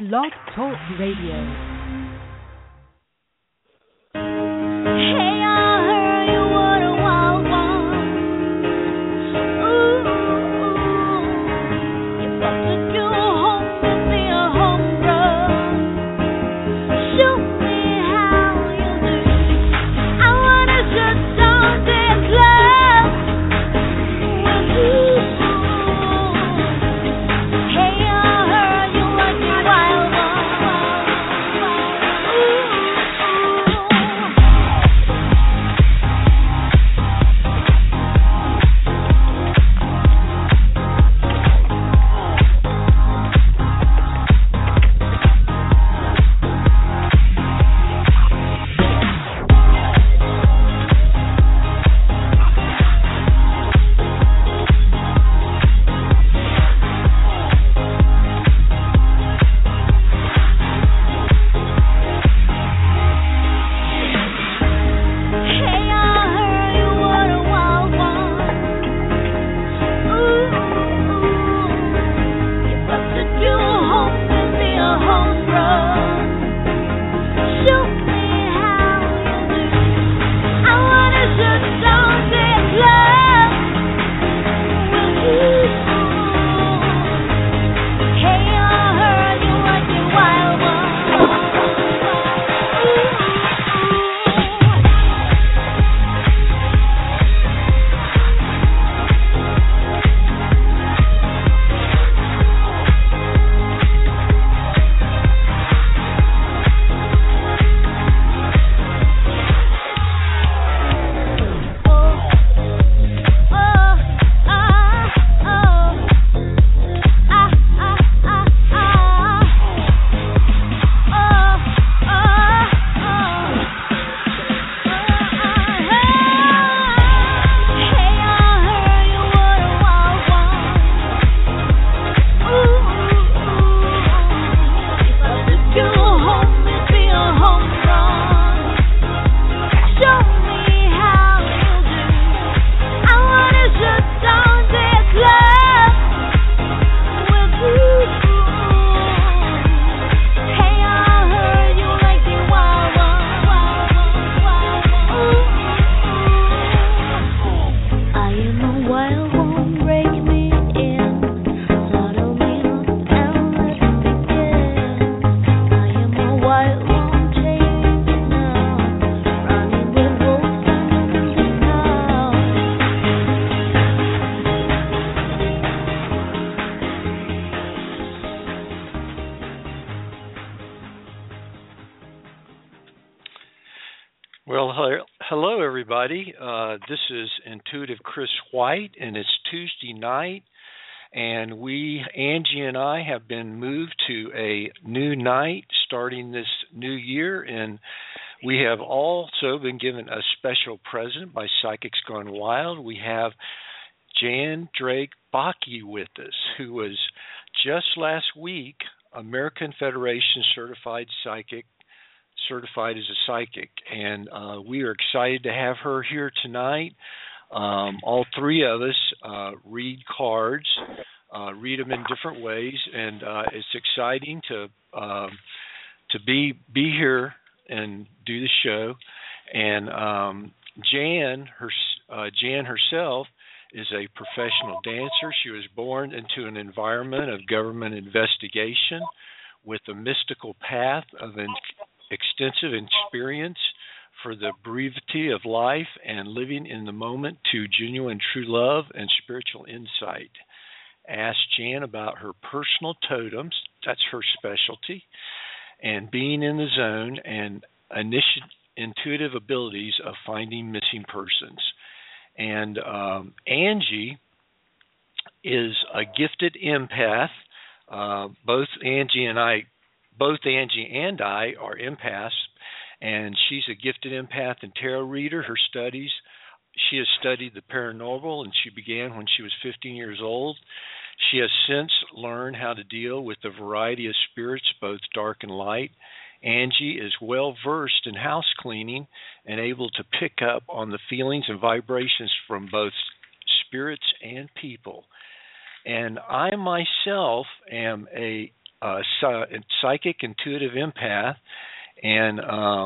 Blog Talk Radio. Hello, everybody. This is Intuitive Chris White, and it's Tuesday night, and Angie and I, have been moved to a new night starting this new year, and we have also been given a special present by Psychics Gone Wild. We have Jan Drake Bakke with us, who was just last week American Federation certified as a psychic, and we are excited to have her here tonight. All three of us read cards, read them in different ways, and it's exciting to be here and do the show. And Jan herself is a professional dancer. She was born into an environment of government investigation with a mystical path of extensive experience for the brevity of life and living in the moment to genuine true love and spiritual insight. Ask Jan about her personal totems, that's her specialty, and being in the zone and intuitive abilities of finding missing persons. And Angie is a gifted empath. Both Angie and I are empaths, and she's a gifted empath and tarot reader. She has studied the paranormal, and she began when she was 15 years old. She has since learned how to deal with a variety of spirits, both dark and light. Angie is well versed in house cleaning and able to pick up on the feelings and vibrations from both spirits and people. And I myself am a psychic intuitive empath, and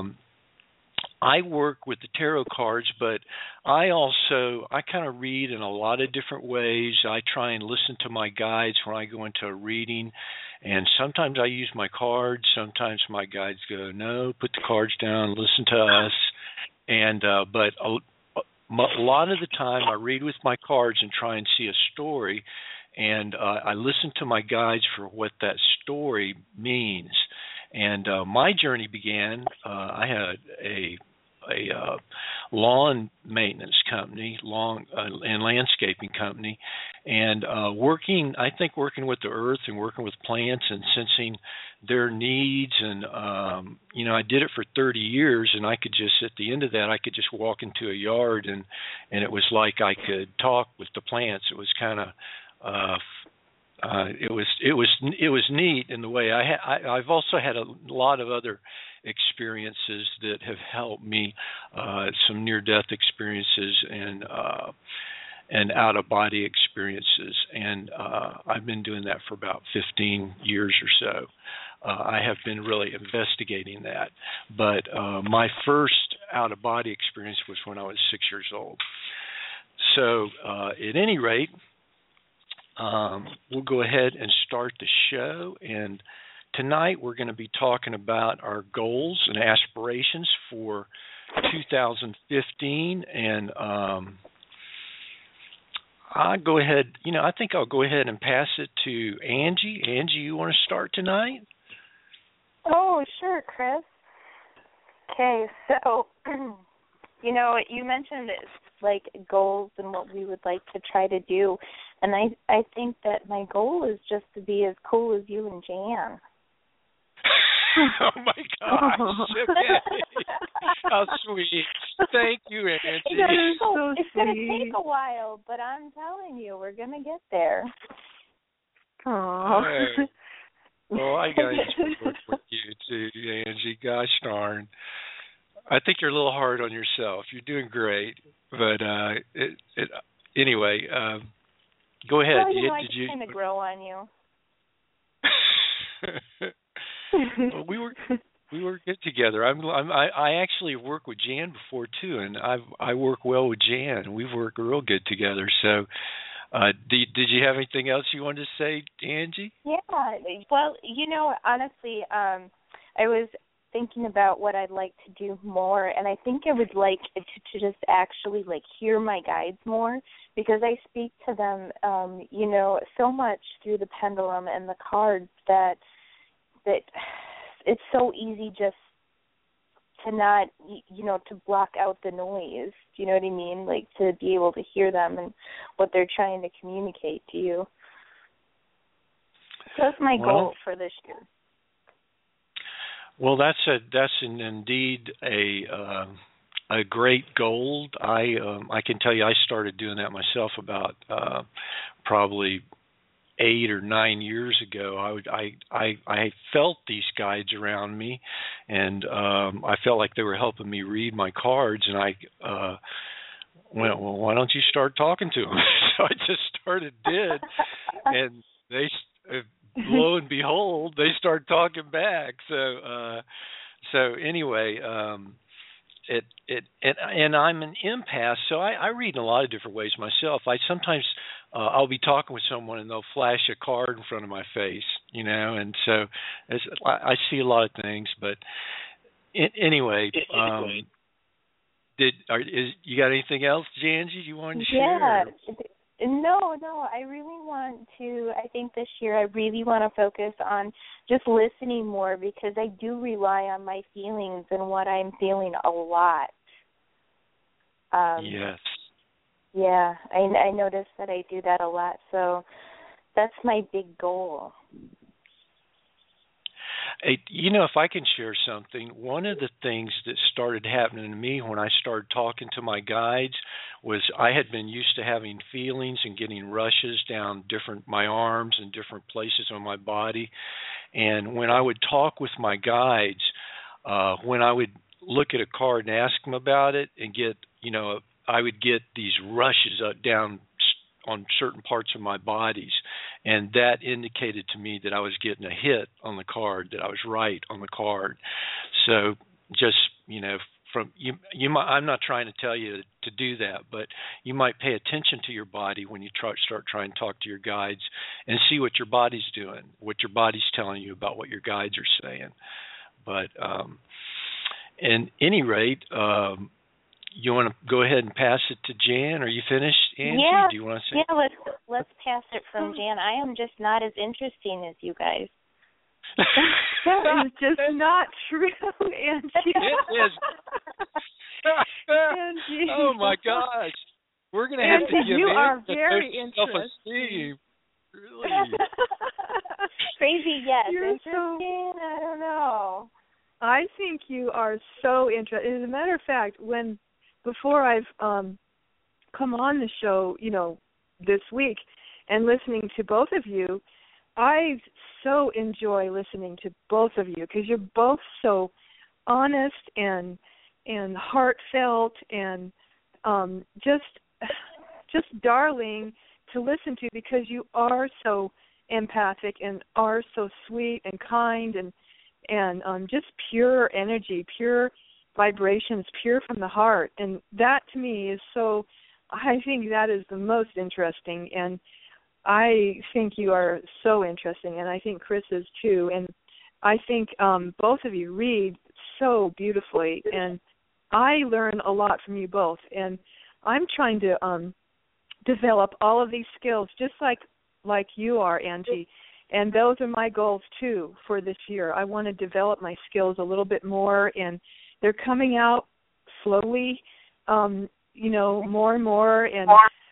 I work with the tarot cards, but I kind of read in a lot of different ways. I try and listen to my guides when I go into a reading, and sometimes I use my cards. Sometimes my guides go, no, put the cards down, listen to us. And but a lot of the time I read with my cards and try and see a story, and I listen to my guides for what that story means. And my journey began. I had a lawn maintenance company, and landscaping company, and working with the earth and working with plants and sensing their needs. And I did it for 30 years, and I could just, at the end of that, I could just walk into a yard, and it was like I could talk with the plants. It was kind of it was neat in the way. I've also had a lot of other experiences that have helped me, some near-death experiences and out-of-body experiences, and I've been doing that for about 15 years or so. I have been really investigating that, but my first out-of-body experience was when I was 6 years old. So at any rate, we'll go ahead and start the show, and tonight we're going to be talking about our goals and aspirations for 2015, and I think I'll go ahead and pass it to Angie. Angie, you want to start tonight? Oh, sure, Chris. Okay, so, you mentioned like goals and what we would like to try to do, and I think that my goal is just to be as cool as you and Jan. Oh my gosh! Okay. How sweet! Thank you, Angie. It's going to take a while, but I'm telling you, we're going to get there. Aww. Right. Well, I got to work with you too, Angie. Gosh darn! I think you're a little hard on yourself. You're doing great, but anyway, go ahead. Well, I just kind of grow on you. Well, we were good together. I actually worked with Jan before too, and I work well with Jan. We've worked real good together. So, did you have anything else you wanted to say, Angie? Yeah. Well, honestly, I was thinking about what I'd like to do more, and I think I would like to just actually hear my guides more, because I speak to them, so much through the pendulum and the cards that it's so easy just to not, to block out the noise. Do you know what I mean? Like, to be able to hear them and what they're trying to communicate to you. So that's my goal for this year. Well, that's indeed a great goal. I can tell you, I started doing that myself about probably 8 or 9 years ago. I felt these guides around me, and I felt like they were helping me read my cards, and I went, well, why don't you start talking to them? So I just did, and they, lo and behold, they start talking back. So anyway, and I'm an empath, so I read in a lot of different ways myself. I sometimes I'll be talking with someone and they'll flash a card in front of my face, and so I see a lot of things. But anyway, you got anything else, Janji, you wanted to share? No, I really want to, I think this year I really want to focus on just listening more, because I do rely on my feelings and what I'm feeling a lot. Yes. Yeah, I notice that I do that a lot, so that's my big goal. Hey, if I can share something, one of the things that started happening to me when I started talking to my guides was I had been used to having feelings and getting rushes down my arms and different places on my body. And when I would talk with my guides, when I would look at a card and ask them about it and I would get these rushes down on certain parts of my bodies. and that indicated to me that I was getting a hit on the card, that I was right on the card. So just, from you might, I'm not trying to tell you to do that, but you might pay attention to your body when you start trying to talk to your guides and see what your body's doing, what your body's telling you about what your guides are saying. But at any rate, you want to go ahead and pass it to Jan? Are you finished, Angie? Yeah, Do you want to say? yeah. Let's pass it from Jan. I am just not as interesting as you guys. That is just not true, Angie. It is. Angie. Oh my gosh, we're gonna have Angie, to give you are Angie very self-esteem. Really? Crazy, yes. You're Interesting, I don't know. I think you are so interesting. As a matter of fact, before I've come on the show, this week, and listening to both of you, I so enjoy listening to both of you because you're both so honest and heartfelt and just darling to listen to, because you are so empathic and are so sweet and kind and just pure energy, pure vibrations, pure from the heart. And that to me is so, I think that is the most interesting, and I think you are so interesting, and I think Chris is too. And I think both of you read so beautifully, and I learn a lot from you both. And I'm trying to develop all of these skills just like you are, Angie. And those are my goals too for this year. I want to develop my skills a little bit more, and they're coming out slowly, more and more. And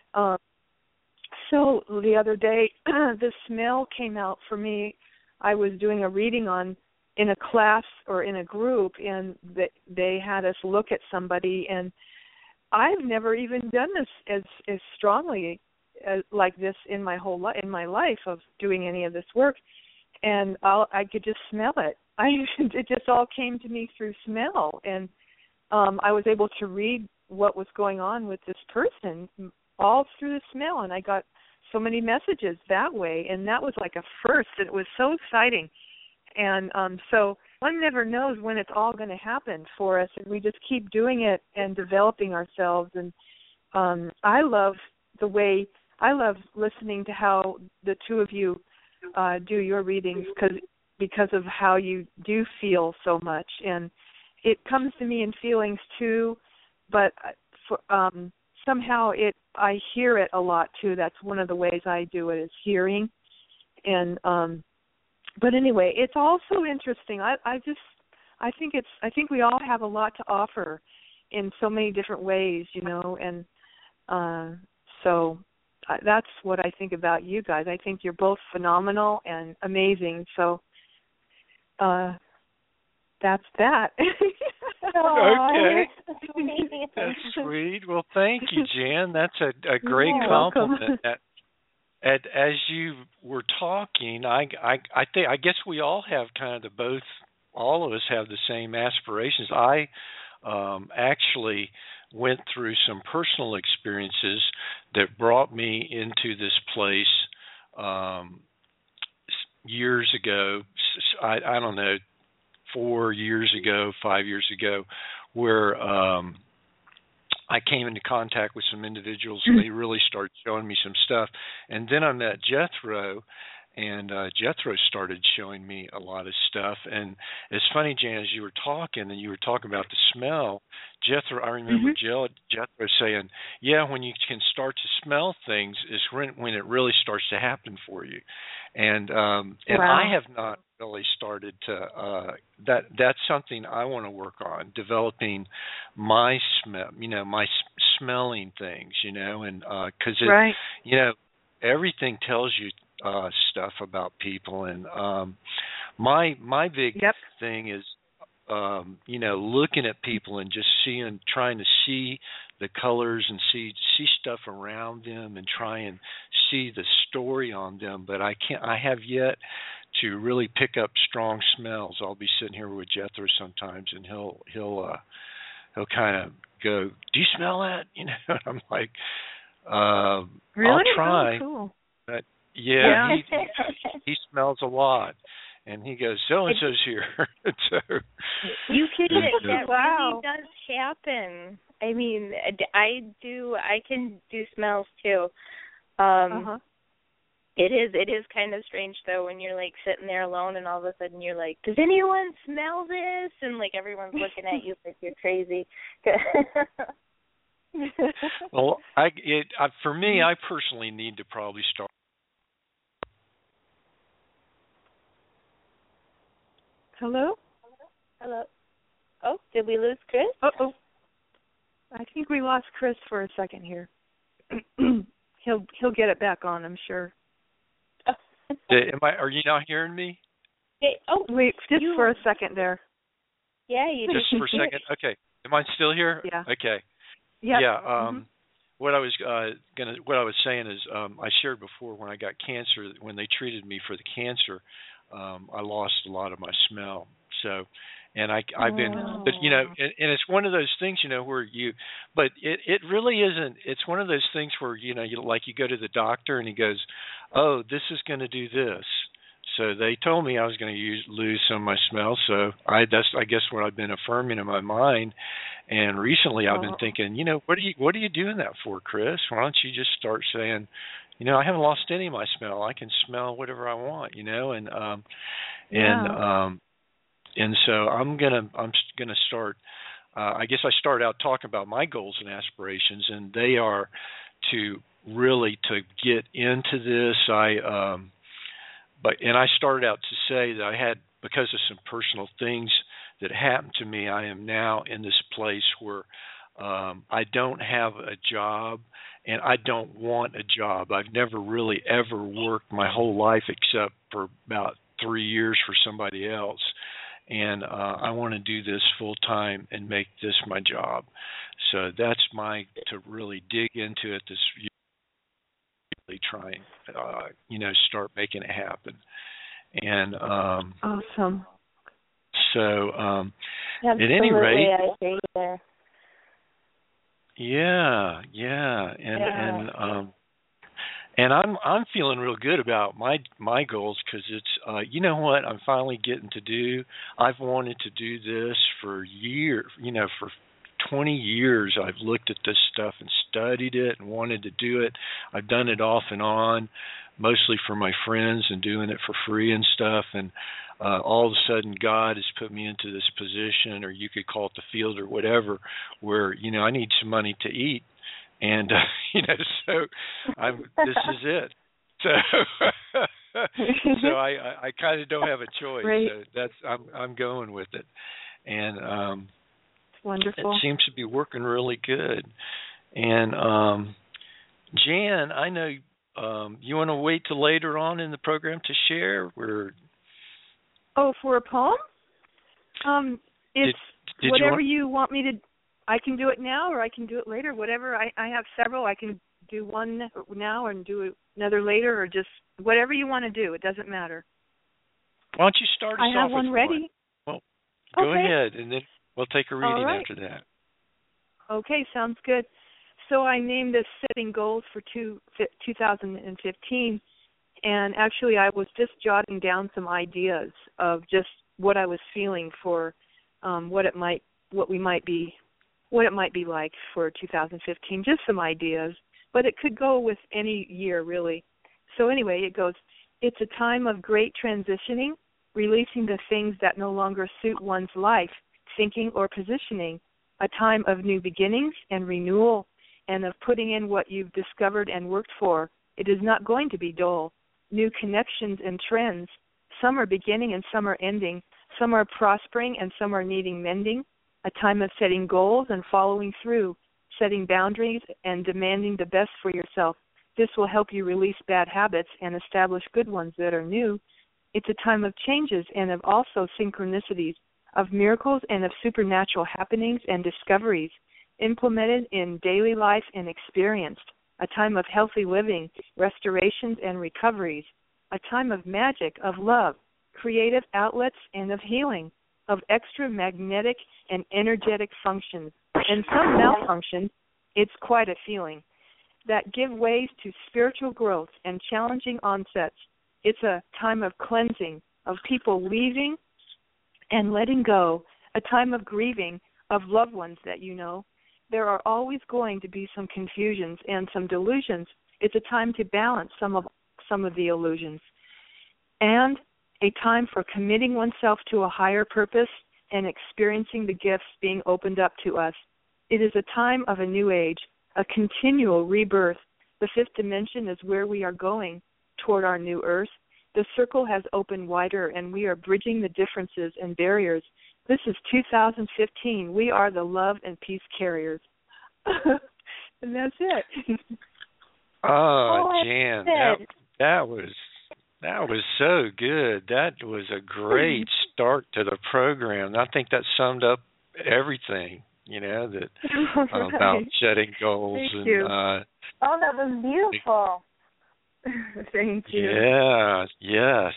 so the other day, the smell came out for me. I was doing a reading in a class or in a group, and they had us look at somebody, and I've never even done this as strongly like this in my whole in my life of doing any of this work, and I could just smell it. It just all came to me through smell, and I was able to read what was going on with this person all through the smell, and I got so many messages that way, and that was like a first. It was so exciting, and so one never knows when it's all going to happen for us, and we just keep doing it and developing ourselves. And I love listening to how the two of you do your readings because of how you do feel so much, and it comes to me in feelings too, but somehow I hear it a lot too. That's one of the ways I do it, is hearing. And but anyway, it's all so interesting. I think we all have a lot to offer in so many different ways, and so that's what I think about you guys. I think you're both phenomenal and amazing. So that's that. Okay. That's sweet. Well, thank you, Jan. That's a great compliment. As you were talking, I guess we all have all of us have the same aspirations. I actually went through some personal experiences that brought me into this place years ago. I don't know, 4 years ago, 5 years ago, where I came into contact with some individuals, and they really started showing me some stuff. And then I met Jethro, and Jethro started showing me a lot of stuff. And it's funny, Jan, as you were talking, and you were talking about the smell, I remember Jethro saying, yeah, when you can start to smell things is when it really starts to happen for you. And wow. I have not really started to that's something I want to work on, developing my smell, my smelling things, and because everything tells you stuff about people. And my big thing is looking at people and just trying to see the colors and see stuff around them and try and see the story on them. But I have yet to really pick up strong smells. I'll be sitting here with Jethro sometimes, and he'll kind of go, "Do you smell that?" I'm like, really? I'll try. Oh, cool. But yeah, he smells a lot, and he goes, so and so's here. So you can. That Wow. really does happen. I mean, I can do smells too. It is kind of strange though when you're like sitting there alone and all of a sudden you're like, does anyone smell this? And like everyone's looking at you like you're crazy. Well, for me, I personally need to probably start. Hello? Hello. Oh, did we lose Chris? Oh. I think we lost Chris for a second here. He'll get it back on, I'm sure. Are you not hearing me? Hey, wait, just for a second there. Yeah, you just for a second. Okay, am I still here? Yeah. Okay. Yep. Yeah. What I was saying is, I shared before when I got cancer, when they treated me for the cancer, I lost a lot of my smell. So, and I've been, but and it's one of those things, where but it really isn't. It's one of those things where you go to the doctor and he goes, oh, this is going to do this. So they told me I was going to lose some of my smell. So that's I guess what I've been affirming in my mind. And recently I've been thinking, what are you doing that for, Chris? Why don't you just start saying, I haven't lost any of my smell. I can smell whatever I want, and so I'm gonna start. I guess I start out talking about my goals and aspirations, and they are to get into this. I started out to say that I had, because of some personal things that happened to me, I am now in this place where I don't have a job and I don't want a job. I've never really ever worked my whole life except for about 3 years for somebody else. And I want to do this full time and make this my job. So that's to really dig into it this year, really try and, start making it happen. And awesome. So at Absolutely, any rate, I hear you there. Yeah, and I'm feeling real good about my goals, because it's what I'm finally getting to do. I've wanted to do this for years, for 20 years. I've looked at this stuff and studied it and wanted to do it. I've done it off and on, mostly for my friends and doing it for free and stuff. And all of a sudden, God has put me into this position, or you could call it the field or whatever, where I need some money to eat, and so this is it. So so I kind of don't have a choice. Great. So I'm going with it, and wonderful. It seems to be working really good. And Jan, I know you want to wait till later on in the program to share. For a poem? It's did whatever you want me to. I can do it now, or I can do it later. Whatever. I have several. I can do one now and do another later, or just whatever you want to do. It doesn't matter. Why don't you start us off? I have one ready. Well, go ahead, and then we'll take a reading after that. Okay, sounds good. So I named this Setting Goals for 2015, and actually I was just jotting down some ideas of just what I was feeling for what it might be like for 2015, just some ideas, but it could go with any year really. So anyway, it goes, it's a time of great transitioning, releasing the things that no longer suit one's life, thinking or positioning, a time of new beginnings and renewal, and of putting in what you've discovered and worked for. It is not going to be dull. New connections and trends. Some are beginning and some are ending. Some are prospering and some are needing mending. A time of setting goals and following through, setting boundaries and demanding the best for yourself. This will help you release bad habits and establish good ones that are new. It's a time of changes and of also synchronicities, of miracles and of supernatural happenings and discoveries, implemented in daily life and experienced. A time of healthy living, restorations and recoveries. A time of magic, of love, creative outlets and of healing, of extra magnetic and energetic functions. And some malfunctions, it's quite a feeling. that give ways to spiritual growth and challenging onsets. It's a time of cleansing, of people leaving and letting go, a time of grieving of loved ones that you know. There are always going to be some confusions and some delusions. It's a time to balance some of the illusions. And a time for committing oneself to a higher purpose and experiencing the gifts being opened up to us. It is a time of a new age, a continual rebirth. The fifth dimension is where we are going toward our new earth. The circle has opened wider, and we are bridging the differences and barriers. This is 2015. We are the love and peace carriers. And that's it. Oh, Jan, that was so good. That was a great start to the program. I think that summed up everything, that about setting goals. Thank you. Oh, that was beautiful. Thank you. Yeah, yes.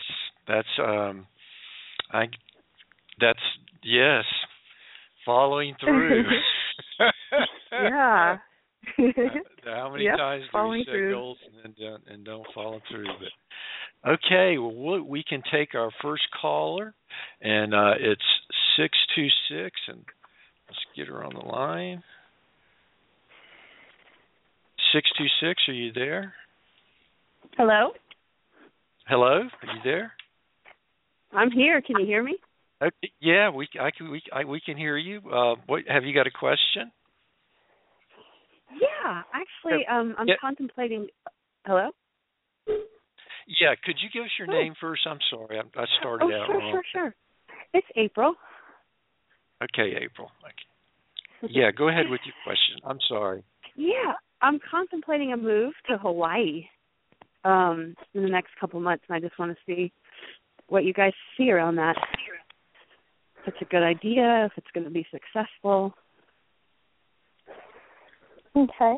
Yes. Following through. Yeah. How many times do we set goals and don't follow through? But okay, well, we can take our first caller, and it's 626, and let's get her on the line. 626, are you there? Hello? Hello, are you there? I'm here. Can you hear me? Okay, yeah, we can hear you. What have you got a question? Yeah, actually, I'm contemplating. Hello? Yeah, could you give us your name first? I'm sorry, I started out wrong. Sure. It's April. Okay, April. Okay. Yeah, go ahead with your question. I'm sorry. Yeah, I'm contemplating a move to Hawaii in the next couple months, and I just want to see what you guys see around that. If it's a good idea, if it's going to be successful. Okay.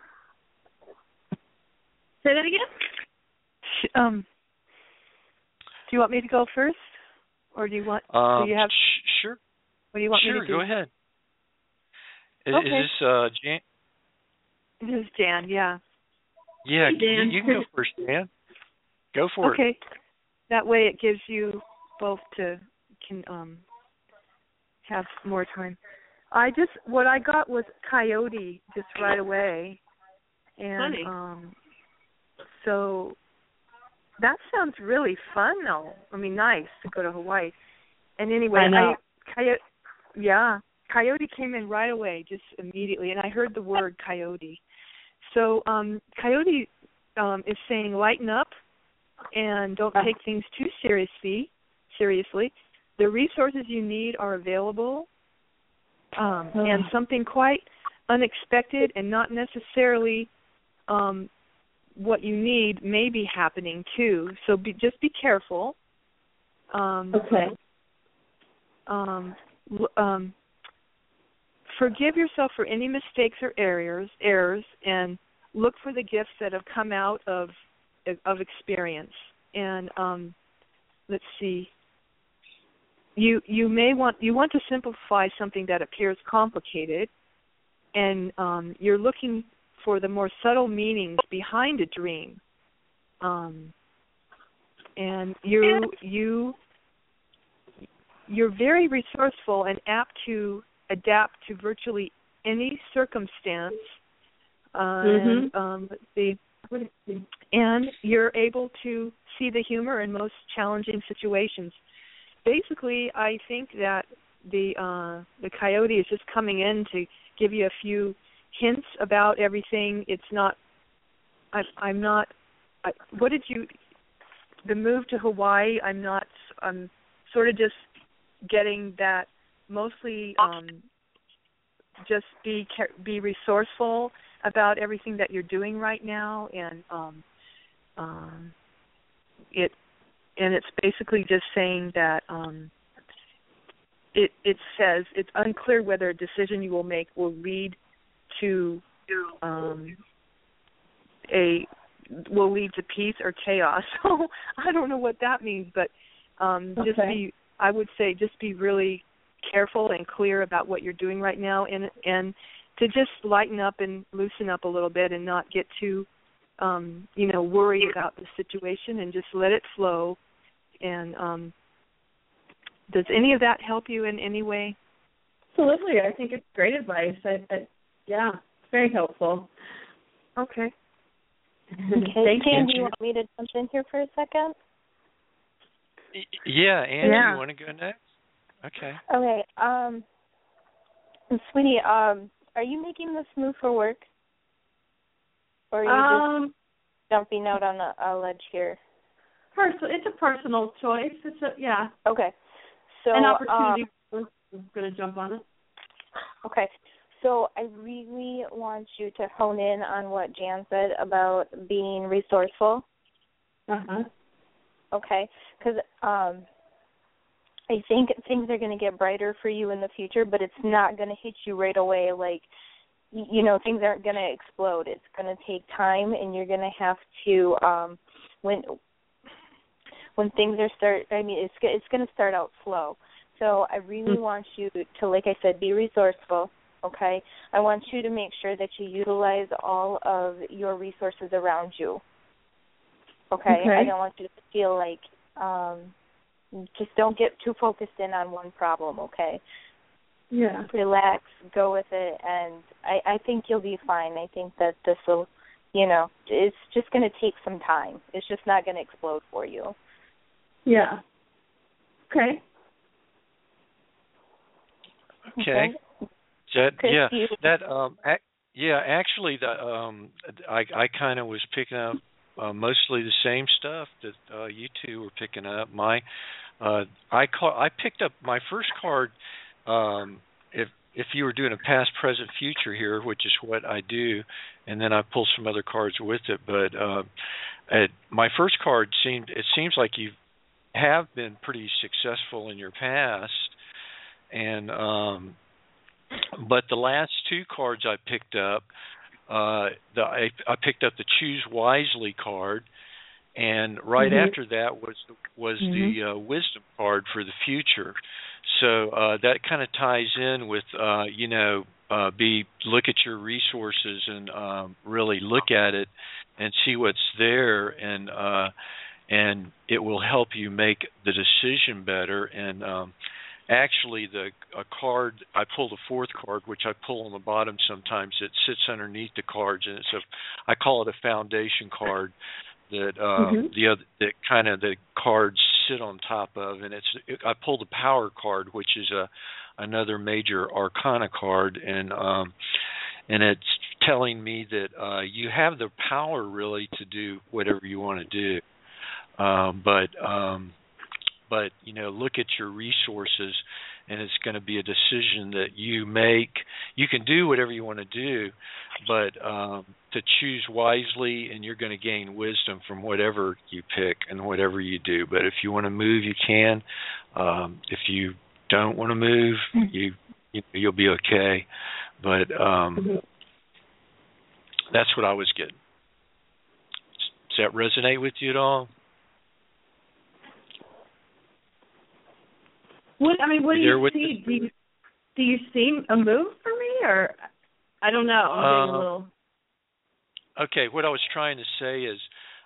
Say that again? Do you want me to go first? Or do you want, do you have... Sure. What do you want me to do? Sure, go ahead. Is this Jan? This is Jan, yeah. Yeah, Hey, Jan. you can go first, Jan. Go for it. Okay. That way it gives you both can have more time. What I got was coyote just right away. And funny. So that sounds really fun though. I mean, nice to go to Hawaii. And anyway, I know. Coyote came in right away, just immediately, and I heard the word coyote. So coyote is saying lighten up and don't take things too seriously. The resources you need are available, and something quite unexpected and not necessarily what you need may be happening too. So just be careful. Okay. Forgive yourself for any mistakes or errors, and look for the gifts that have come out of experience. And let's see. You want to simplify something that appears complicated, and you're looking for the more subtle meanings behind a dream. And you're very resourceful and apt to adapt to virtually any circumstance. Let's see. And you're able to see the humor in most challenging situations. Basically, I think that the coyote is just coming in to give you a few hints about everything. It's not. I'm not. What did you? The move to Hawaii. I'm sort of just getting that. Mostly, just be resourceful about everything that you're doing right now, and it's basically just saying that it says it's unclear whether a decision you will make will lead to peace or chaos. So I don't know what that means, but I would say just be really careful and clear about what you're doing right now, and to just lighten up and loosen up a little bit and not get too, worried about the situation and just let it flow. And does any of that help you in any way? Absolutely. I think it's great advice. Yeah, it's very helpful. Okay. Okay, Jan, do you want me to jump in here for a second? Yeah, Angie, you want to go next? Okay. Okay. Sweetie, are you making this move for work? Or are you just jumping out on a ledge here? It's a personal choice. Okay. So an opportunity. I'm going to jump on it. Okay. So I really want you to hone in on what Jan said about being resourceful. Uh-huh. Okay. Because I think things are going to get brighter for you in the future, but it's not going to hit you right away. Like, things aren't going to explode. It's going to take time, and you're going to have to, when things it's going to start out slow. So I really want you to, like I said, be resourceful. Okay, I want you to make sure that you utilize all of your resources around you. Okay? I don't want you to feel like just don't get too focused in on one problem. Okay? Yeah. Relax, go with it, and I think you'll be fine. I think that this will, it's just going to take some time. It's just not going to explode for you. Yeah. Okay. Okay. Actually, I kind of was picking up mostly the same stuff that you two were picking up. I picked up my first card. If you were doing a past, present, future here, which is what I do, and then I pull some other cards with it. But my first card seems like you have been pretty successful in your past, and but the last two cards I picked up, I picked up the Choose Wisely card, and right after that was the Wisdom card for the future. So that kind of ties in with look at your resources and really look at it and see what's there, and it will help you make the decision better. And actually, a card, I pulled a fourth card, which I pull on the bottom sometimes. It sits underneath the cards, and I call it a foundation card that that kind of the cards sit on top of, and I pulled the Power card, which is another major arcana card, and it's telling me that you have the power really to do whatever you want to do, but look at your resources, and it's going to be a decision that you make. You can do whatever you want to do, but to choose wisely, and you're going to gain wisdom from whatever you pick and whatever you do. But if you want to move, you can. If you don't want to move, you'll be okay. But that's what I was getting. Does that resonate with you at all? What do you see? Do you see a move for me, or I don't know? I'm getting a little. Okay, what I was trying to say is,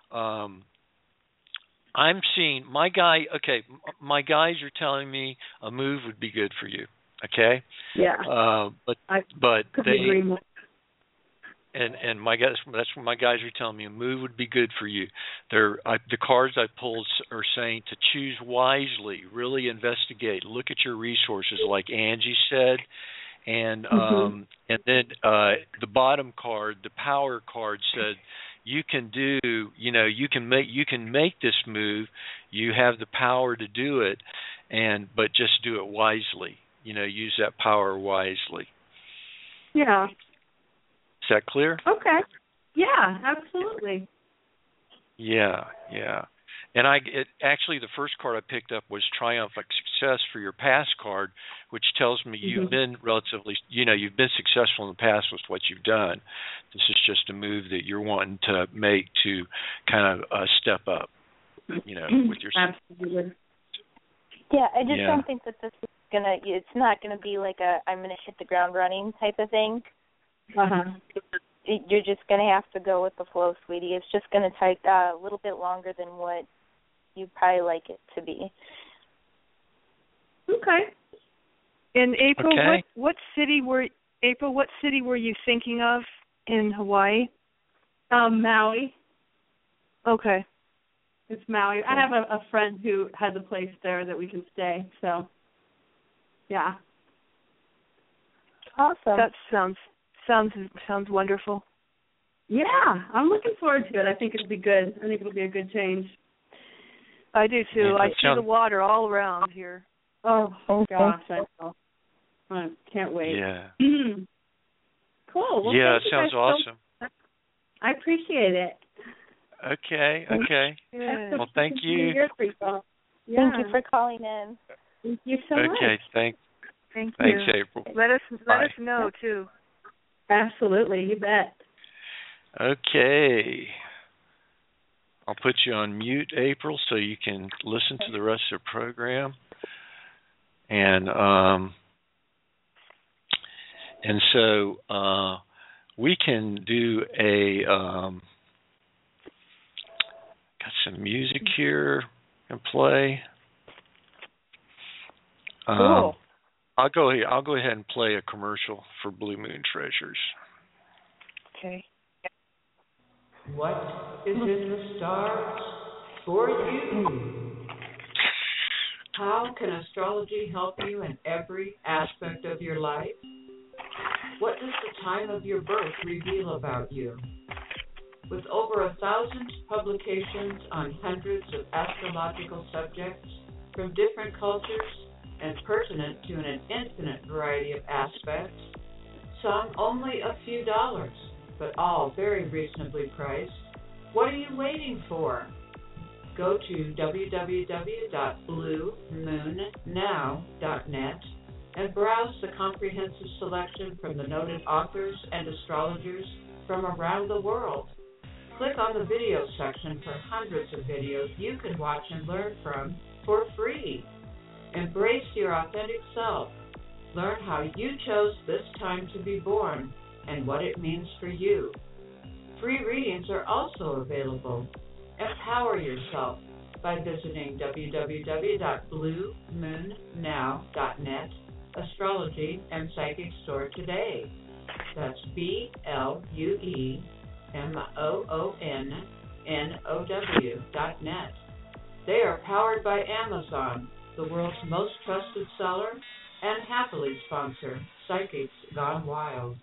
I'm seeing my guy. Okay, my guys are telling me a move would be good for you. Okay. Yeah. But they agree more. And my guys, that's what my guys are telling me. A move would be good for you. The cards I pulled are saying to choose wisely, really investigate, look at your resources, like Angie said, and then the bottom card, the Power card, said you can do, you can make this move. You have the power to do it, but just do it wisely. Use that power wisely. Yeah. Is that clear? Okay. Yeah, absolutely. Yeah. And actually, the first card I picked up was Triumphant Success for your past card, which tells me you've been you've been successful in the past with what you've done. This is just a move that you're wanting to make to kind of step up, with your. Absolutely. Yeah, I don't think that this is it's not gonna be like I'm gonna hit the ground running type of thing. You're just going to have to go with the flow, sweetie. It's just going to take a little bit longer than what you'd probably like it to be. Okay. And April, Okay. what city were you thinking of in Hawaii? Maui. Okay. It's Maui. I have a friend who has a place there that we can stay. So, yeah. Awesome. That sounds wonderful. Yeah, I'm looking forward to it. I think it'll be good. I think it'll be a good change. I do too. Yeah, I see the water all around here. Oh gosh, I know. I can't wait. Yeah. Cool. Well, yeah, it thank you sounds guys awesome. I appreciate it. Okay. Yeah. Well, thank you. Yeah. Thank you for calling in. Thank you so much. Okay, thanks, Thanks, April. Let us Bye. know too. Absolutely, you bet. Okay. I'll put you on mute, April, so you can listen to the rest of the program. And so we can do got some music here and play. Cool. I'll go ahead and play a commercial for Blue Moon Treasures. Okay. What is in the stars for you? How can astrology help you in every aspect of your life? What does the time of your birth reveal about you? With over 1,000 publications on hundreds of astrological subjects from different cultures and pertinent to an infinite variety of aspects, some only a few dollars, but all very reasonably priced, what are you waiting for? Go to www.bluemoonnow.net and browse the comprehensive selection from the noted authors and astrologers from around the world. Click on the video section for hundreds of videos you can watch and learn from for free. Embrace your authentic self. Learn how you chose this time to be born and what it means for you. Free readings are also available. Empower yourself by visiting www.bluemoonnow.net, Astrology and Psychic Store today. That's BLUEMOONNOW.net. They are powered by Amazon, the world's most trusted seller, and happily sponsor Psychics Gone Wild.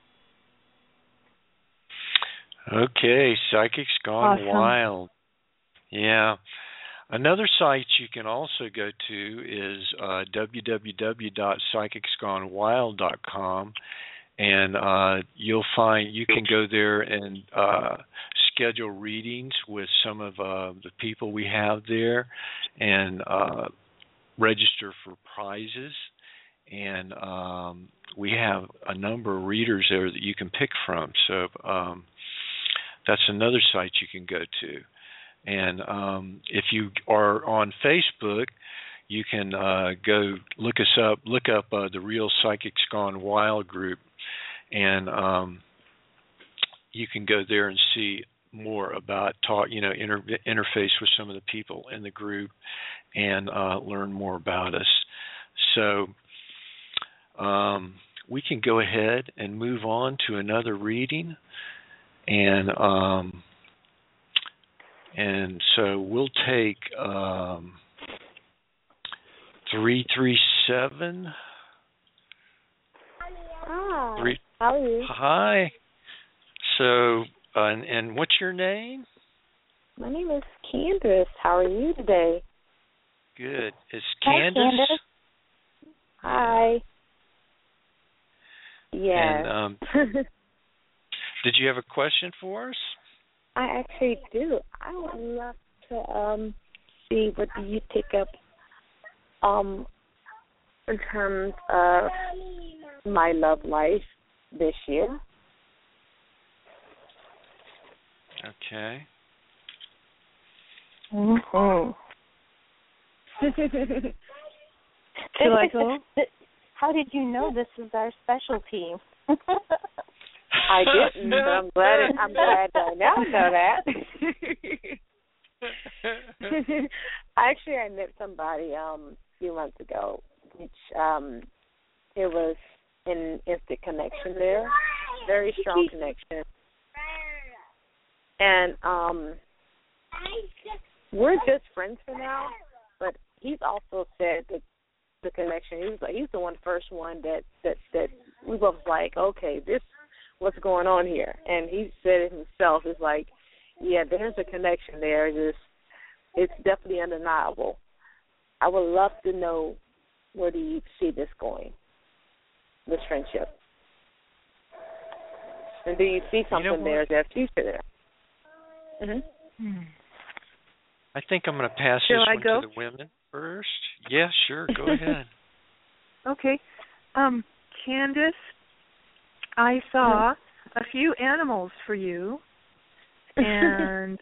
Okay, Psychics Gone Awesome. Wild. Yeah. Another site you can also go to is www.psychicsgonewild.com, and you can go there and schedule readings with some of the people we have there, and register for prizes. And we have a number of readers there that you can pick from. So that's another site you can go to. And if you are on Facebook, you can go look up the Real Psychics Gone Wild group, and you can go there and see more about interface with some of the people in the group and learn more about us. So we can go ahead and move on to another reading, and so we'll take 337. Hi. How are you? Hi. So, and what's your name? My name is Candace. How are you today? Good. It's Hi, Candace. Candace. Hi. Yes. And did you have a question for us? I actually do. I would love to see what you pick up in terms of my love life this year. Okay. Mm-hmm. Shall I go? How did you know this is our specialty? I didn't, but I'm glad that I now know that. Actually, I met somebody a few months ago, which it was an instant connection there, very strong connection, and we're just friends for now. But he's also said that the connection. He's the first one that we both like. Okay, this what's going on here, and he said it himself. It's like, yeah, there's a connection there. It's definitely undeniable. I would love to know, where do you see this going, this friendship? And do you see something there? Is there a future there? Mm-hmm. I think I'm going to pass this one to the women first. Yeah, sure. Go ahead. Okay. Candace, I saw a few animals for you. And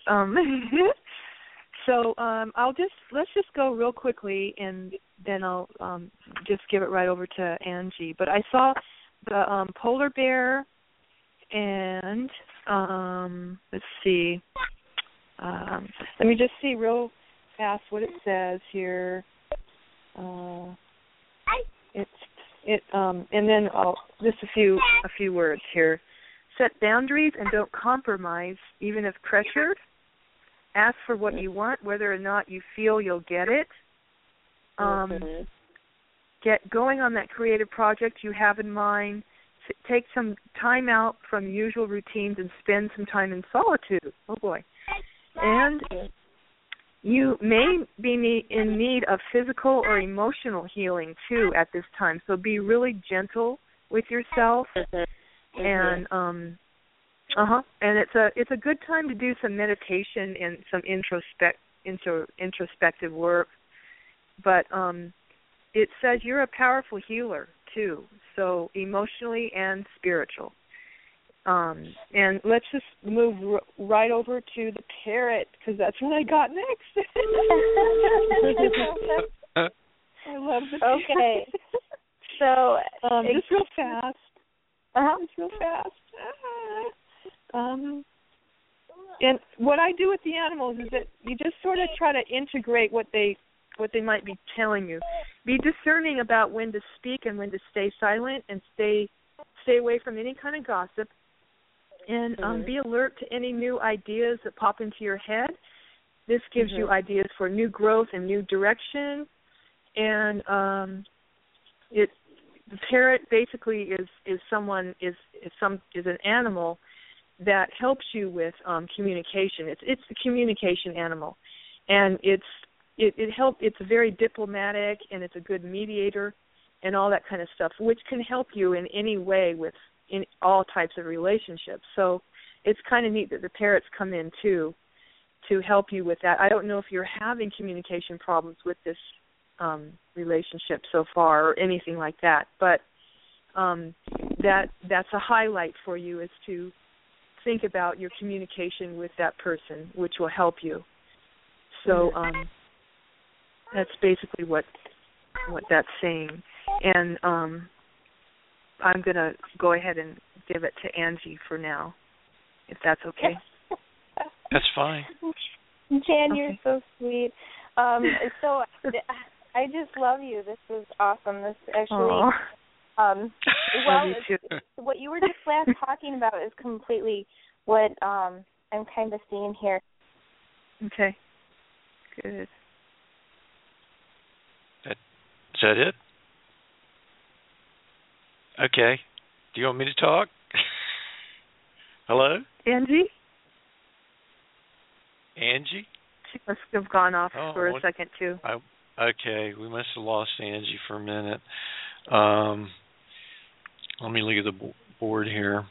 so let's just go real quickly, and then I'll just give it right over to Angie. But I saw the polar bear, and let's see. Let me just see real fast what it says here. And then just a few words here. Set boundaries and don't compromise, even if pressured. Ask for what you want, whether or not you feel you'll get it. Get going on that creative project you have in mind. Take some time out from usual routines and spend some time in solitude. Oh, boy. And you may be in need of physical or emotional healing, too, at this time. So be really gentle with yourself. And and it's a good time to do some meditation and some introspective work. But it says you're a powerful healer too, so emotionally and spiritual. And let's just move right over to the parrot, because that's what I got next. I love the parrot. Okay. So just real fast. Just real fast. And what I do with the animals is that you just sort of try to integrate what they might be telling you. Be discerning about when to speak and when to stay silent, and stay away from any kind of gossip. And be alert to any new ideas that pop into your head. This gives you ideas for new growth and new direction. And the parrot basically is an animal that helps you with communication. It's the communication animal, and it's very diplomatic, and it's a good mediator, and all that kind of stuff, which can help you in any way in all types of relationships. So it's kind of neat that the parrots come in too to help you with that. I don't know if you're having communication problems with this relationship so far or anything like that, but that's a highlight for you, is to think about your communication with that person, which will help you. So that's basically what that's saying. And I'm going to go ahead and give it to Angie for now, if that's okay. That's fine. Jan, you're so sweet. So I just love you. This is awesome. This actually, what you were just last talking about is completely what I'm kind of seeing here. Okay. Good. Is that it? Okay. Do you want me to talk? Hello? Angie? Angie? She must have gone off for a second, too. Okay, we must have lost Angie for a minute. Let me look at the board here.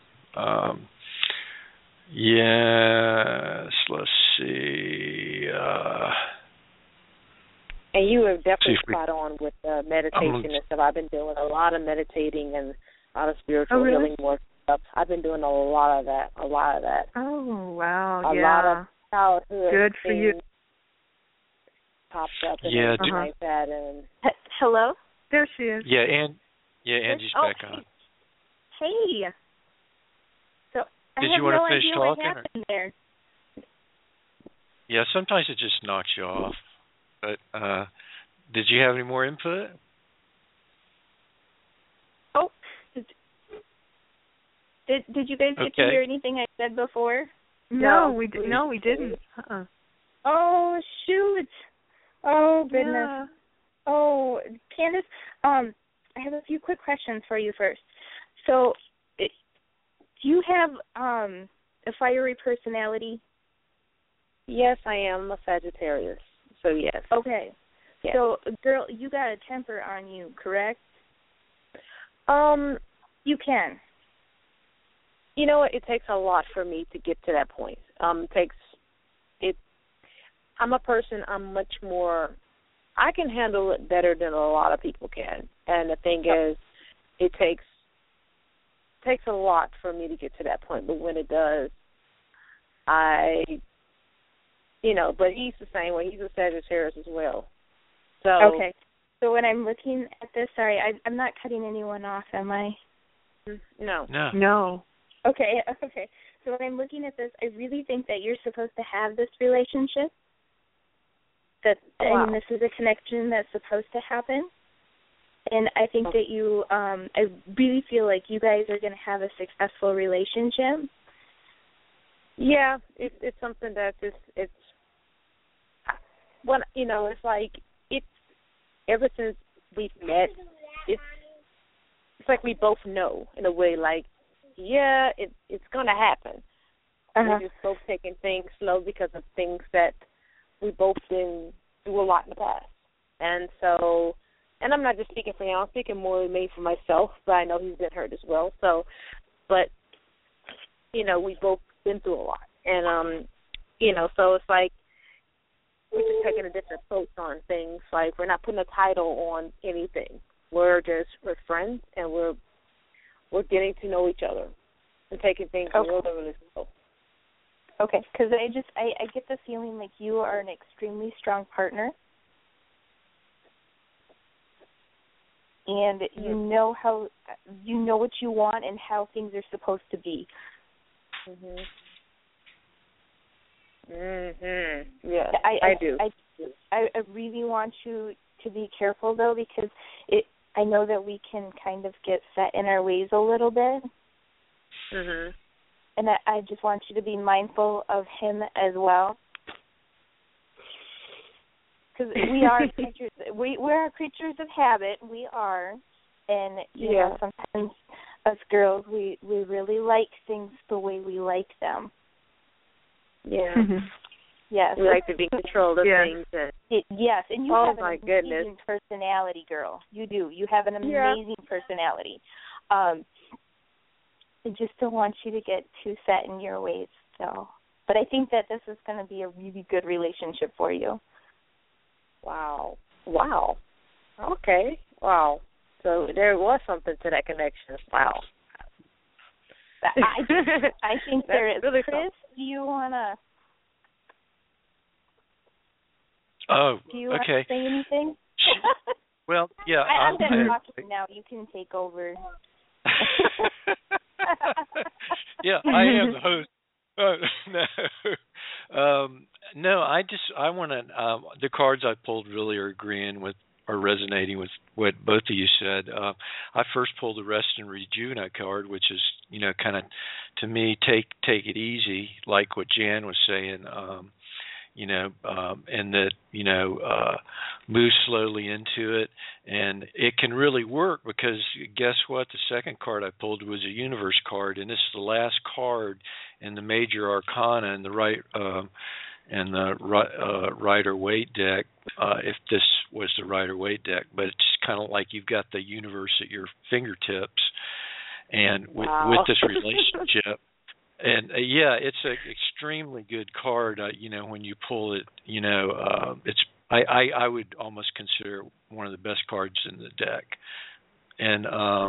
Yes, let's see. And you are definitely spot on with meditation and stuff. I've been doing a lot of meditating and a lot of spiritual healing work stuff. I've been doing a lot of that. Oh, wow, a lot of childhood good for you. Popped up and everything like that. And hello? There she is. Yeah, Angie's back on. Hey. I Did have you want no to finish idea talking? what happened there. Yeah, sometimes it just knocks you off. But did you have any more input? Oh, did you guys get to hear anything I said before? No, we didn't. Oh shoot! Oh goodness! Yeah. Oh, Candace, I have a few quick questions for you first. So, do you have a fiery personality? Yes, I am a Sagittarius. So yes. Okay. Yes. So, girl, you got a temper on you, correct? You can. You know what? It takes a lot for me to get to that point. I'm a person. I'm much more. I can handle it better than a lot of people can. And the thing is, it takes a lot for me to get to that point. But when it does, but he's the same way. He's a Sagittarius as well. So okay. So when I'm looking at this, sorry, I'm not cutting anyone off, am I? No. No. Okay. So when I'm looking at this, I really think that you're supposed to have this relationship. I mean, this is a connection that's supposed to happen. And I think that you, I really feel like you guys are going to have a successful relationship. Yeah, it's something that it's like ever since we've met, it's like we both know in a way, like, yeah, it's gonna happen. We're just both taking things slow because of things that we both been through a lot in the past. And so, and I'm not just speaking for him, I'm speaking more maybe for myself, but I know he's been hurt as well. So, but, we both been through a lot. And, so it's like we're just taking a different approach on things. Like, we're not putting a title on anything. We're friends, and we're getting to know each other and taking things really, really slow. Okay, because I get the feeling like you are an extremely strong partner, and you know what you want and how things are supposed to be. Yeah, I do. I really want you to be careful though, because I know that we can kind of get set in our ways a little bit. And I just want you to be mindful of him as well, because we are creatures. We are creatures of habit. We are, and you know, sometimes us girls we really like things the way we like them. Yeah. Yes. We like to be in control of things. Yes, and you have an amazing amazing personality, girl. You do. You have an amazing personality. I just don't want you to get too set in your ways, so. But I think that this is going to be a really good relationship for you. Wow. Okay. Wow. So there was something to that connection. Wow. I think there is. Really Chris, do you want to? Oh, do you want to say anything? Well, yeah. I'm done talking now. You can take over. Yeah, I am the host. No, I want to. The cards I pulled really are agreeing with or resonating with what both of you said. I first pulled the Rest and Rejuvenate card, which is, kind of, to me, take it easy, like what Jan was saying. And that, move slowly into it. And it can really work because guess what? The second card I pulled was a Universe card, and this is the last card in the Major Arcana in the Rider-Waite deck, if this was the Rider-Waite deck. But it's kind of like you've got the universe at your fingertips, and with this relationship. And it's an extremely good card. When you pull it, it's I would almost consider it one of the best cards in the deck. And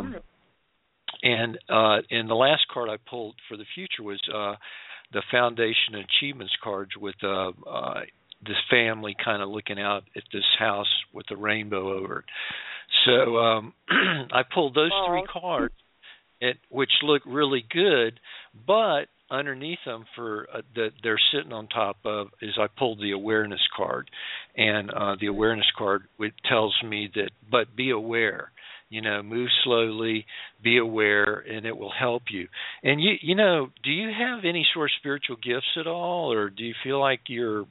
the last card I pulled for the future was the Foundation Achievements cards with this family kind of looking out at this house with the rainbow over it. So I pulled those three cards, which look really good, but underneath them for that they're sitting on top of is I pulled the awareness card, and the awareness card it tells me that, but be aware. Move slowly, be aware, and it will help you. And you know, do you have any sort of spiritual gifts at all, or do you feel like you're?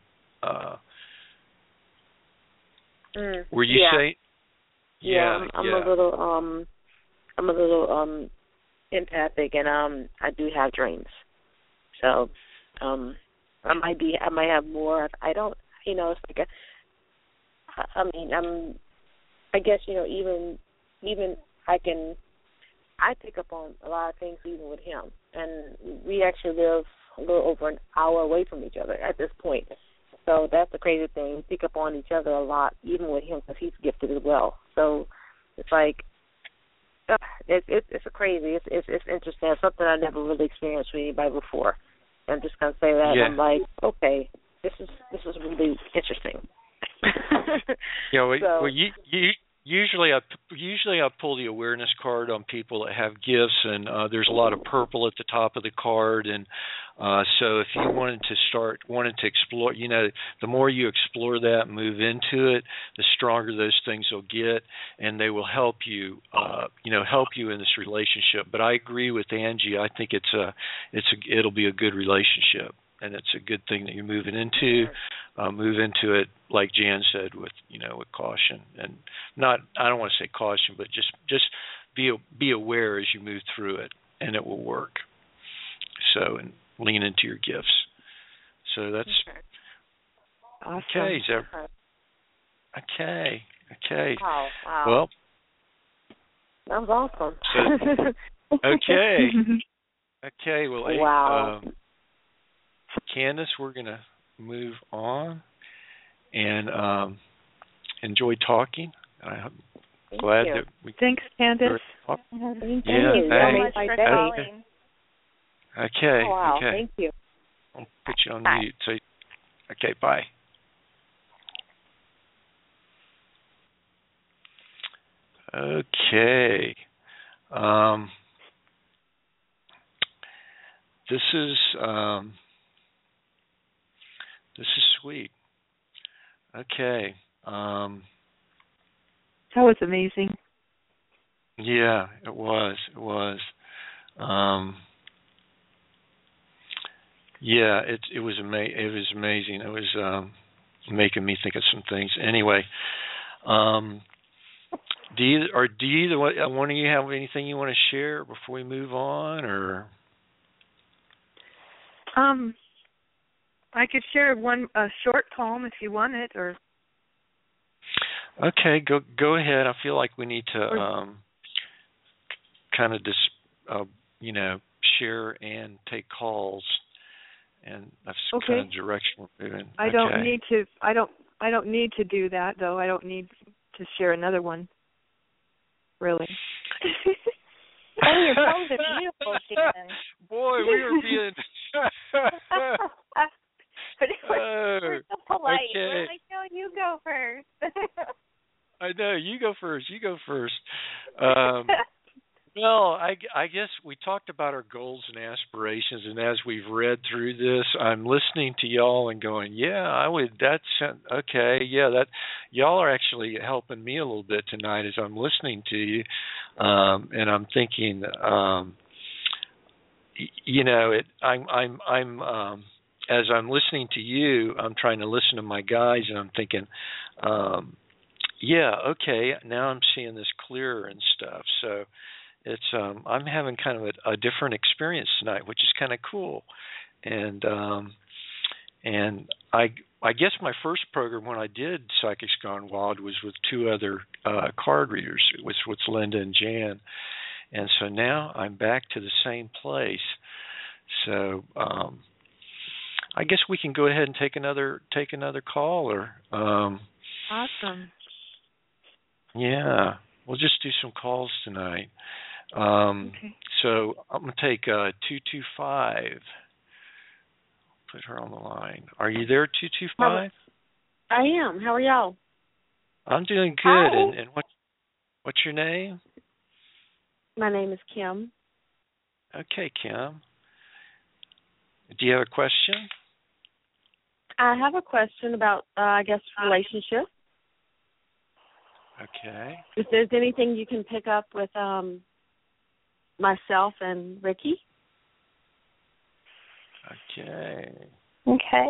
Were you say? Yeah, I'm a little empathic, and I do have dreams. So, I might have more. I don't, it's like I guess, even I pick up on a lot of things even with him, and we actually live a little over an hour away from each other at this point. So that's the crazy thing. We pick up on each other a lot, even with him, because he's gifted as well. So it's like, it's a crazy. It's interesting. It's something I never really experienced with anybody before. I'm just gonna say that. Yeah. I'm like, okay, this is really interesting. Well, usually I pull the awareness card on people that have gifts, and there's a lot of purple at the top of the card, and so if you wanted to explore, the more you explore that, move into it, the stronger those things will get, and they will help you, help you in this relationship. But I agree with Angie. I think it'll be a good relationship, and it's a good thing that you're moving into. Move into it, like Jan said, with caution, and I don't want to say caution, but just be aware as you move through it, and it will work. So, and lean into your gifts. So that's awesome. Okay. Wow. Well, that was awesome. So, okay. Well, wow. Candace, we're gonna move on and enjoy talking. I'm glad that we. Thanks, Candace. Thank you. Thanks. For calling. Okay. Oh, wow. Okay. Thank you. I'll put you on mute. So, okay. Bye. Okay. This is sweet. Okay. That was amazing. Yeah, it was. Yeah, it was amazing. It was amazing. It was making me think of some things. Anyway, do either one of you have anything you want to share before we move on, or? I could share a short poem if you want it, or. Okay, go ahead. I feel like we need to kind of just share and take calls, and that's kind of the direction we're moving. I don't need to. I don't need to do that though. I don't need to share another one. Really. Oh, your poems are beautiful, Shannon. Boy, we were being. But we're so polite. Okay. We're like, no, you go first. I know. You go first. Well, I guess we talked about our goals and aspirations, and as we've read through this, I'm listening to y'all and going, yeah, I would. That's okay. Yeah, that y'all are actually helping me a little bit tonight as I'm listening to you, and I'm thinking, I'm as I'm listening to you, I'm trying to listen to my guides, and I'm thinking, yeah, okay, now I'm seeing this clearer and stuff. So it's I'm having kind of a different experience tonight, which is kind of cool. And I guess my first program when I did Psychics Gone Wild was with two other card readers. It was with Linda and Jan. And so now I'm back to the same place. So I guess we can go ahead and take another call, or awesome. Yeah, we'll just do some calls tonight. Okay. So I'm going to take 225. Put her on the line. Are you there, 225? I am. How are y'all? I'm doing good. Hi. And what's your name? My name is Kim. Okay, Kim. Do you have a question? I have a question about, I guess, relationships. Okay. If there's anything you can pick up with myself and Ricky. Okay. Okay.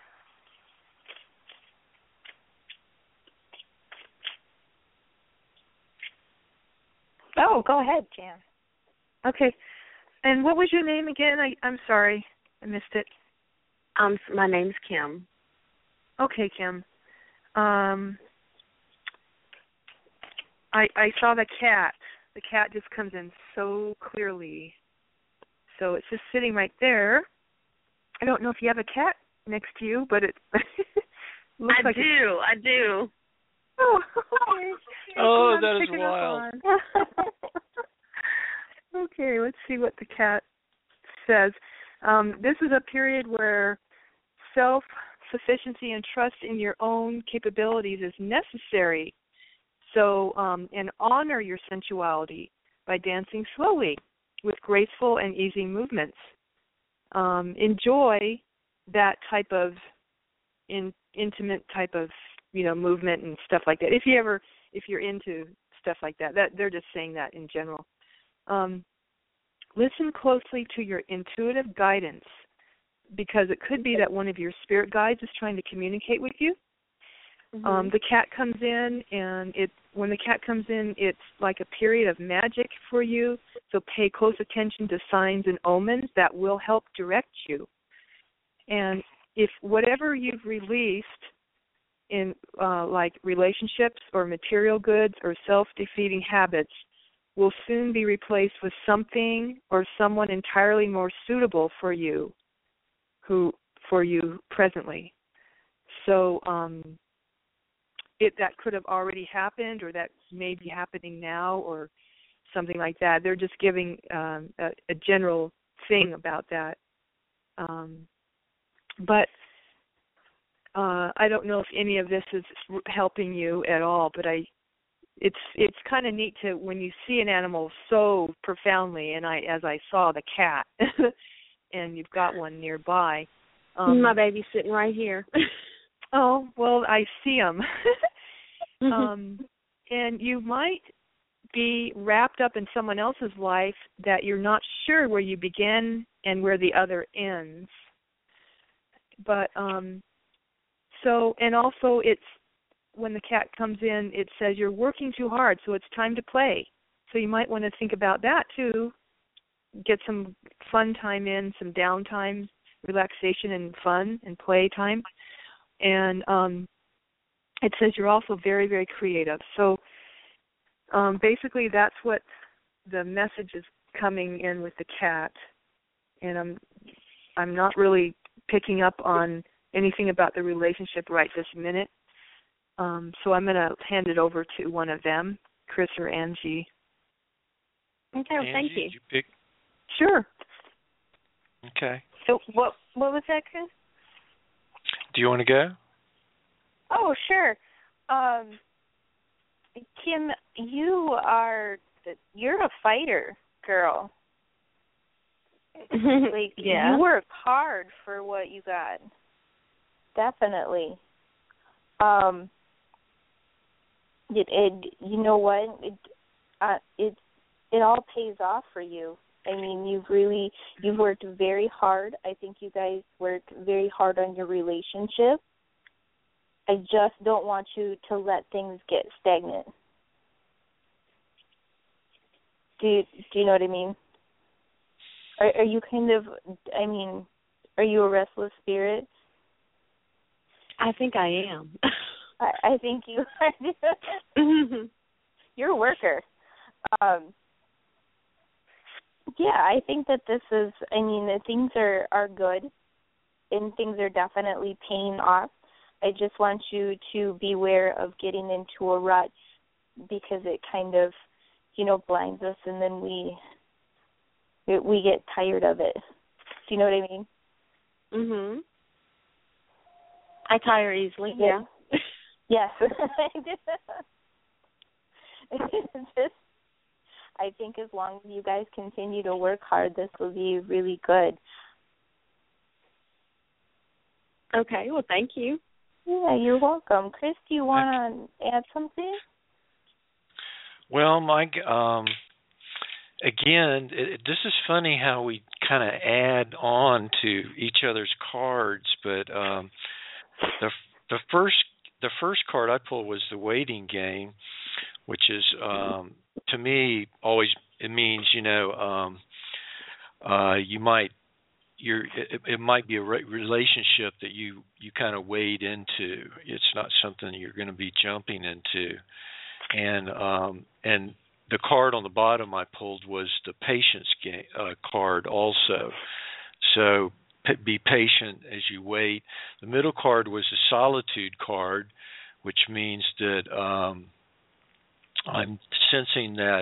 Oh, go ahead, Jan. Okay. And what was your name again? I'm sorry. I missed it. My name's Kim. Okay, Kim. I saw the cat. The cat just comes in so clearly. So it's just sitting right there. I don't know if you have a cat next to you, but it looks like I do. Oh, okay. Oh, that is wild. Okay, let's see what the cat says. This is a period where self-sufficiency and trust in your own capabilities is necessary. So, and honor your sensuality by dancing slowly with graceful and easy movements. Enjoy that type of intimate type of, movement and stuff like that. If you're into stuff like that, they're just saying that in general. Listen closely to your intuitive guidance, because it could be that one of your spirit guides is trying to communicate with you. Mm-hmm. The cat comes in, and when the cat comes in, it's like a period of magic for you. So pay close attention to signs and omens that will help direct you. And if whatever you've released in like relationships or material goods or self-defeating habits will soon be replaced with something or someone entirely more suitable for you, presently. So that could have already happened, or that may be happening now, or something like that. They're just giving a general thing about that. But I don't know if any of this is helping you at all, but it's kind of neat to, when you see an animal so profoundly, and as I saw the cat, and you've got one nearby. My baby's sitting right here. Oh, well, I see him. And you might be wrapped up in someone else's life that you're not sure where you begin and where the other ends. But and also it's, when the cat comes in, it says you're working too hard, so it's time to play. So you might want to think about that too. Get some fun time in, some downtime, relaxation and fun and play time. And it says you're also very, very creative. So basically that's what the message is coming in with the cat. And I'm not really picking up on anything about the relationship right this minute. So I'm going to hand it over to one of them, Chris or Angie. Okay, well, thank you. Did you pick? Sure. Okay. So what was that, Chris? Do you want to go? Oh, sure. Kim, you're a fighter, girl. Like, yeah. You work hard for what you got. Definitely. You know what? It all pays off for you. I mean, you've worked very hard. I think you guys worked very hard on your relationship. I just don't want you to let things get stagnant. Do you know what I mean? Are you kind of, are you a restless spirit? I think I am. I think you are. You're a worker. Yeah, I think that this is, things are good, and things are definitely paying off. I just want you to beware of getting into a rut, because it kind of, blinds us, and then we get tired of it. Do you know what I mean? Mhm. I tire easily. Yeah. Yes. I think as long as you guys continue to work hard, this will be really good. Okay, well, thank you. Yeah, you're welcome. Chris, do you want to add something? Well, Mike, again, this is funny how we kind of add on to each other's cards, but the first card I pulled was the waiting game, which is to me always it means it might be a relationship that you kind of wade into. It's not something you're going to be jumping into, and the card on the bottom I pulled was the patience card also. So be patient as you wait. The middle card was the solitude card, which means that I'm sensing that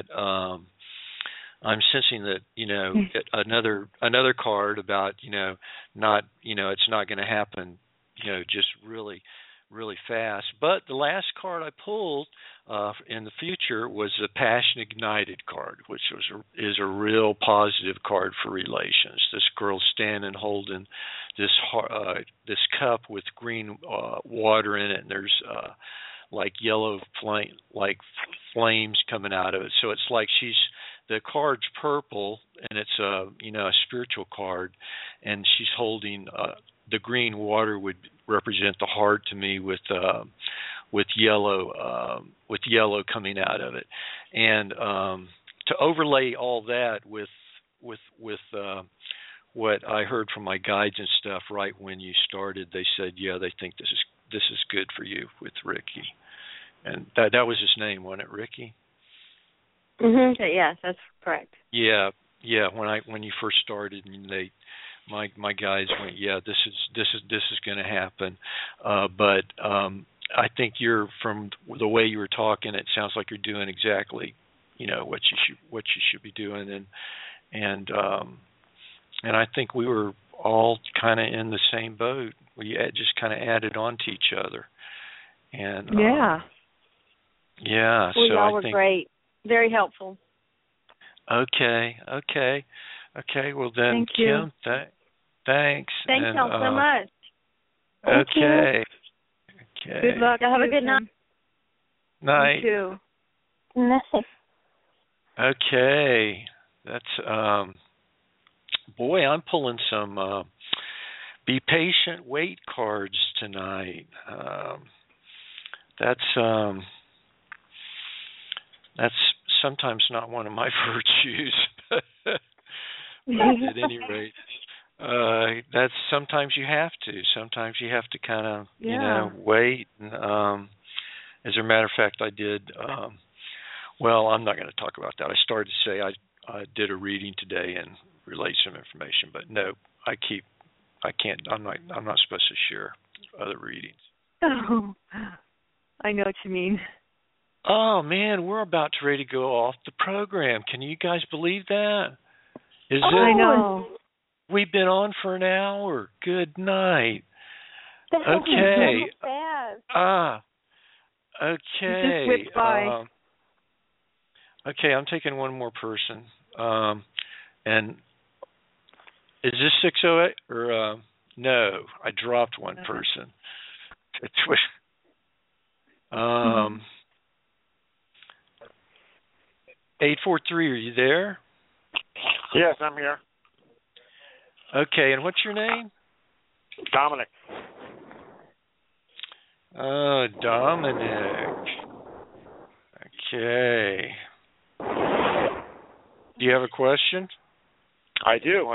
another card about not it's not going to happen just really fast. But the last card I pulled in the future was the Passion Ignited card, which is a real positive card for relations. This girl standing holding this cup with green water in it, and there's like yellow flames coming out of it. So it's like the card's purple, and it's a spiritual card, and she's holding the green water would represent the heart to me with yellow coming out of it, and to overlay all that with what I heard from my guides and stuff right when you started, they said, yeah, they think this is good for you with Ricky, and that was his name, wasn't it, Ricky? Mm-hmm. Yes, that's correct. Yeah. When you first started, and my guys went, yeah, this is going to happen, but I think you're, from the way you were talking, it sounds like you're doing exactly what you should be doing, and I think we were all kind of in the same boat. We just kind of added on to each other, and yeah. Well, so y'all I were think great, very helpful. Okay. Well then, thank you. Kim, thanks. Thanks y'all so much. Okay. Good luck. Y'all have a good night. Night. You too. Night. Okay. That's boy, I'm pulling some be patient, wait cards tonight. That's sometimes not one of my virtues. But at any rate, that's sometimes you have to. Sometimes you have to kind of wait. And, as a matter of fact, I did. Well, I'm not going to talk about that. I started to say I did a reading today and relayed some information, but no, I can't. I'm not supposed to share other readings. Oh, I know what you mean. Oh man, we're about ready to go off the program. Can you guys believe that? I know. We've been on for an hour. Good night. Okay. Okay. Just whipped by. Okay, I'm taking one more person. And is this 608 or no? I dropped one person. 843, are you there? Yes, I'm here. Okay, and what's your name? Dominic. Oh, Dominic. Okay. Do you have a question? I do.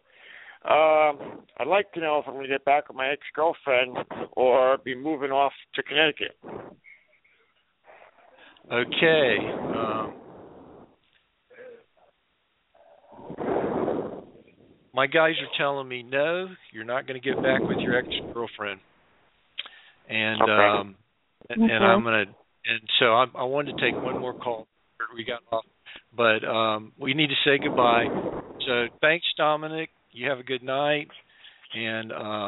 I'd like to know if I'm going to get back with my ex-girlfriend or be moving off to Connecticut. Okay. My guys are telling me no, you're not going to get back with your ex-girlfriend, and okay. and I'm going to, and so I wanted to take one more call. We got off, but we need to say goodbye. So thanks, Dominic. You have a good night, and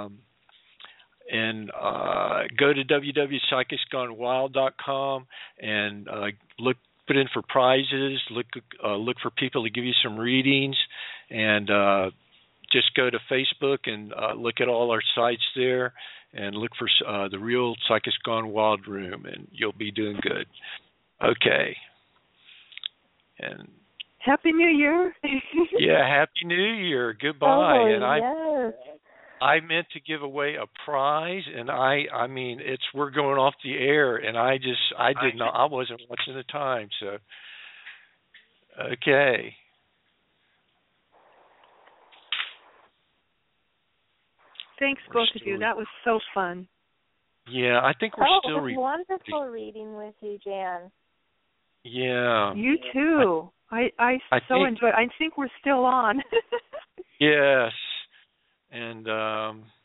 go to www.psychicsgonewild.com and put in for prizes. Look for people to give you some readings, and just go to Facebook and look at all our sites there, and look for the Real Psychics Gone Wild Room, and you'll be doing good. Okay. And Happy New Year. yeah, Happy New Year. Goodbye. Oh, And yes. I meant to give away a prize, and I mean, we're going off the air, and I wasn't watching the time, so okay. Thanks, both of you. That was so fun. Yeah, I think we're still. It was wonderful reading with you, Jan. Yeah. You too. I enjoyed. I think we're still on. Yes. And